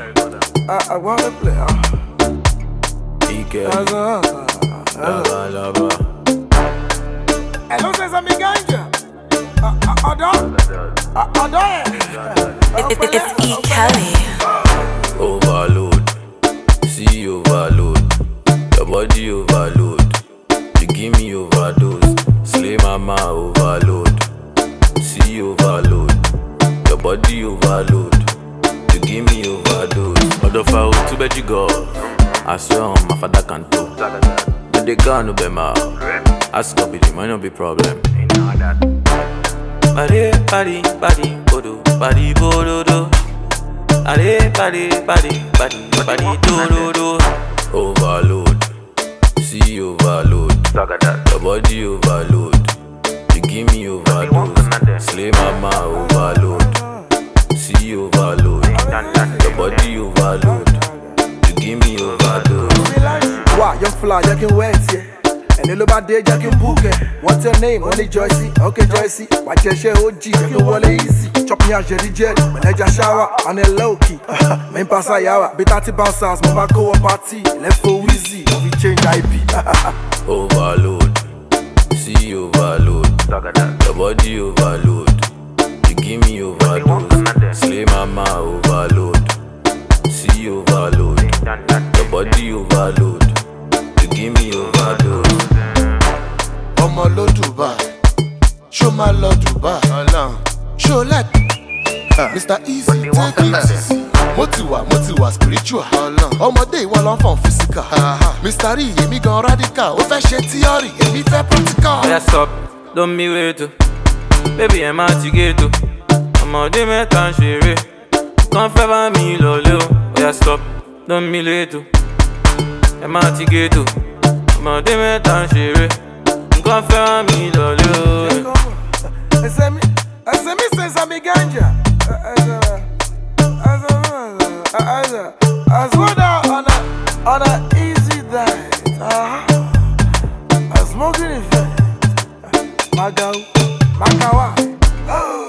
I wanna play. Hello, says I'm ganja. It's E. Kelly. Overload, see overload, your body overload, you give me overdose, slay mama overload, see overload, your body overload, you give me overdose. Odofa o too bad you go, I swear on my father can't do. But they can't be my ask up it might not be problem. Body, body, body, bodo, body, bodo, do. Body, body, body, body, body, do, do, do. Overload, see overload, your body overload, you give me overdose, slay mama overload, see overload, your body overload, you give me overdose. Wow, young fly, you can wait, yeah. And little bad day, you can book it. What's your name? Only Joycey. Okay, Joycey. Watch your share OG, you can walk easy. Chop me out, Jerry Jet. When I just shower, on a low key. Main pass a yawa. Be 30 bouncers, mama go a party. Left for Wheezy, we change IP. Overload, see overload, your body overload, you give me overdose, slay mama overload, see overload, your body overload, you give me overdose. Ọmọ ló Dubai, ṣó máa lọ Dubai, ṣó like Mr. Easy, take it easy. Mo ti wà spiritual, ọmọdé ìwọ ló ń fọn physical. Mr. E, èmi gan radical, ó fẹ́ ṣe theory, èmi fẹ́ practical. Oya stop, don't be wait o, baby ẹ̀ máa ti gé to. Ọmọdé mẹ́ta ń ṣeré, kàn fẹ́ bá mi lọlé o. Oya stop, don't be late o, ẹ̀ máa ti gé to. Ọmọdé mẹ́ta ń ṣeré, kàn fẹ́ bá mi lọlé o. Ẹ mi says I'm ganja. As well on a easy diet. A smoking event. Magawa.